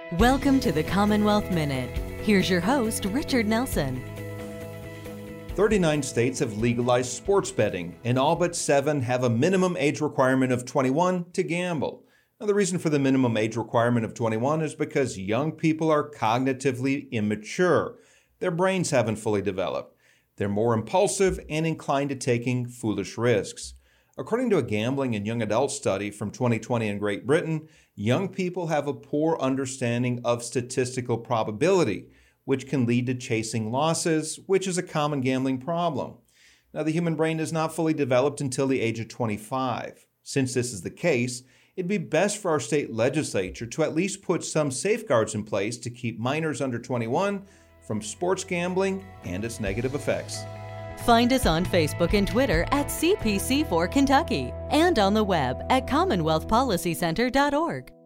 Welcome to the Commonwealth Minute. Here's your host, Richard Nelson. 39 states have legalized sports betting, and all but 7 have a minimum age requirement of 21 to gamble. Now, the reason for the minimum age requirement of 21 is because young people are cognitively immature. Their brains haven't fully developed. They're more impulsive and inclined to taking foolish risks. According to a gambling and young adult study from 2020 in Great Britain, young people have a poor understanding of statistical probability, which can lead to chasing losses, which is a common gambling problem. Now, the human brain is not fully developed until the age of 25. Since this is the case, it'd be best for our state legislature to at least put some safeguards in place to keep minors under 21 from sports gambling and its negative effects. Find us on Facebook and Twitter at CPC4 Kentucky and on the web at CommonwealthPolicyCenter.org.